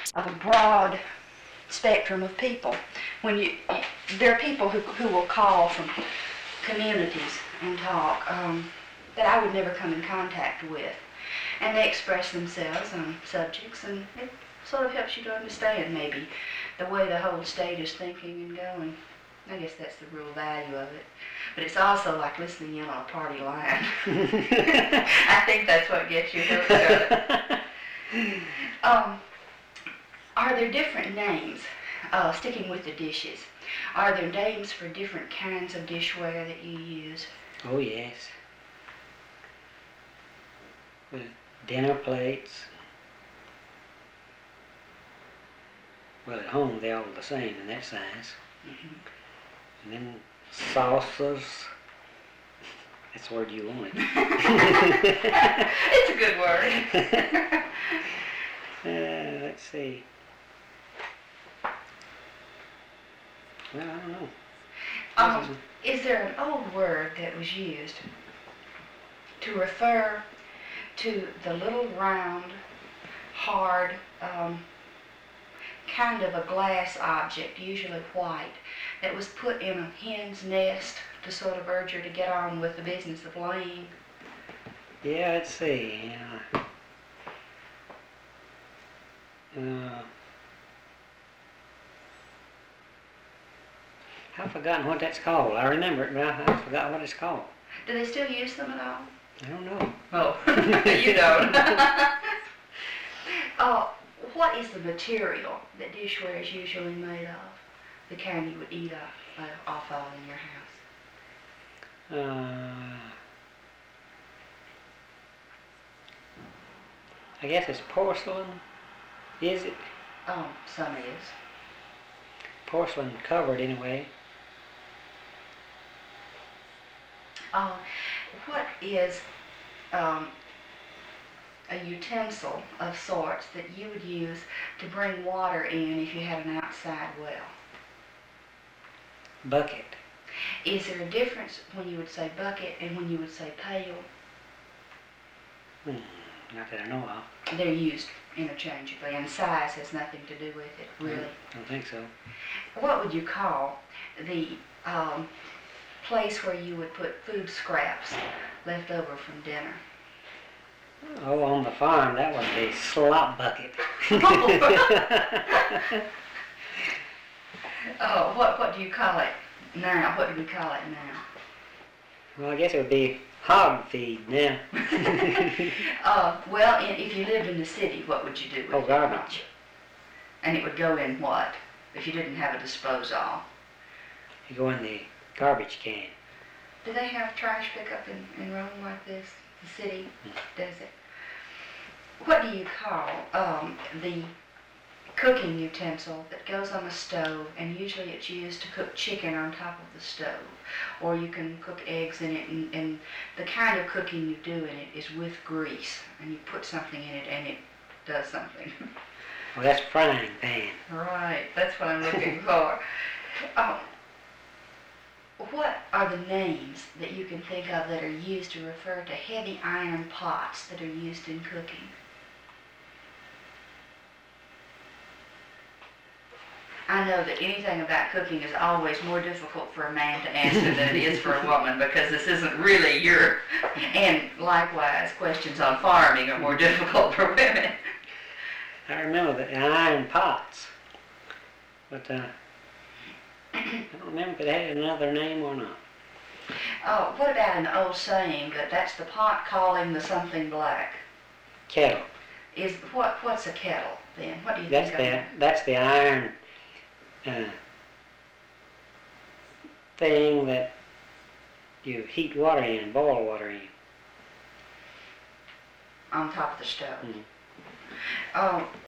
of a broad spectrum of people. There are people who will call from communities and talk that I would never come in contact with, and they express themselves on subjects, and it sort of helps you to understand maybe the way the whole state is thinking and going. I guess that's the real value of it. But it's also like listening in on a party line. I think that's what gets you hooked on it. Are there different names, sticking with the dishes, are there names for different kinds of dishware that you use? Oh, yes. Dinner plates. Well, at home they're all the same in that size. Mm-hmm. And then saucers. That's the word you wanted. It's a good word. Let's see. Well, I don't know. Is there an old word that was used to refer to the little round, hard, kind of a glass object, usually white, that was put in a hen's nest to sort of urge her to get on with the business of laying? Yeah, let's see. I've forgotten what that's called. I remember it, but I forgot what it's called. Do they still use them at all? I don't know. Oh, you don't. What is the material that dishware is usually made of? The kind you would eat off of in your house? I guess it's porcelain. Is it? Oh, some is. Porcelain covered anyway. What is a utensil of sorts that you would use to bring water in if you had an outside well? Bucket. Is there a difference when you would say bucket and when you would say pail? Not that I know of. They're used interchangeably, and size has nothing to do with it, really. I don't think so. What would you call the place where you would put food scraps left over from dinner? Oh, on the farm, that was the slop bucket. Oh, what do you call it now? What do we call it now? Well, I guess it would be hog feed now. Well, if you lived in the city, what would you do with it? Garbage. And it would go in what, if you didn't have a disposal? You go in the garbage can. Do they have trash pickup in Rome like this? The city does it. What do you call the cooking utensil that goes on the stove, and usually it's used to cook chicken on top of the stove, or you can cook eggs in it, and the kind of cooking you do in it is with grease, and you put something in it and it does something. Well, that's frying pan. Right, that's what I'm looking for. What are the names that you can think of that are used to refer to heavy iron pots that are used in cooking? I know that anything about cooking is always more difficult for a man to answer than it is for a woman, because this isn't really your... And likewise, questions on farming are more difficult for women. I remember the iron pots, but I don't remember if it had another name or not. Oh, what about an old saying that that's the pot calling the something black? Kettle. What's a kettle then? What do you think of that? That's the iron thing that you heat water in, boil water in. On top of the stove. Mm-hmm.